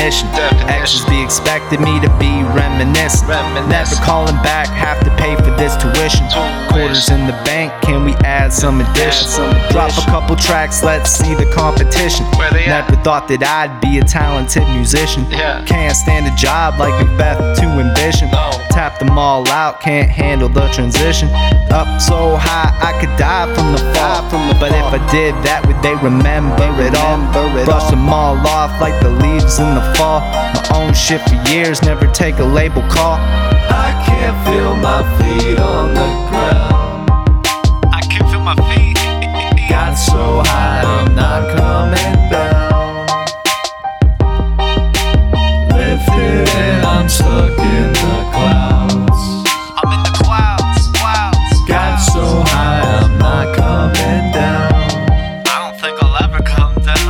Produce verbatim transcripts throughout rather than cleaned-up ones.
definition. Exes be expecting me to be reminiscent. Never calling back, have to pay for this tuition. Quarters in the bank, can we add some addition? Drop a couple tracks, let's see the competition. Never thought that I'd be a talented musician. Can't stand a job like Macbeth to ambition. Tap them all out, can't handle the transition. Up so high, I could die from the fall. But if I did that, would they remember it all? Brush them all off like the leaves in the fall. My own shit for years, never take a label call. I can't feel my feet on the ground. I can't feel my feet. Got so high, I'm not coming down. Lifted and I'm stuck in the clouds. I'm in the clouds, clouds. Got so high, I'm not coming down. I don't think I'll ever come down.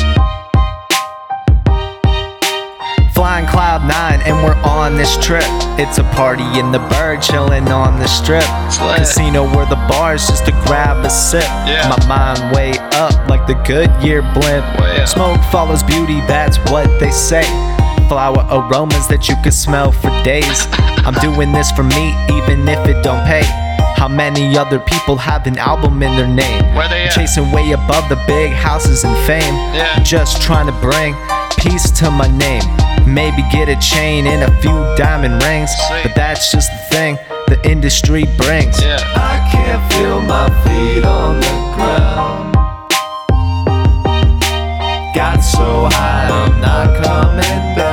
Flying cloud nine and we're on this trip. It's a party in the bird, chilling on the strip. Casino where the bars just to grab a sip. Yeah. My mind way up like the Goodyear blimp. Way up. Smoke follows beauty, that's what they say. Flower aromas that you can smell for days. I'm doing this for me, even if it don't pay. How many other people have an album in their name? Where they at? Chasing way above the big houses and fame. Yeah. Just trying to bring peace to my name. Maybe get a chain and a few diamond rings. Sweet. But that's just the thing the industry brings. Yeah. I can't feel my feet on the ground. Got so high, I'm not coming down.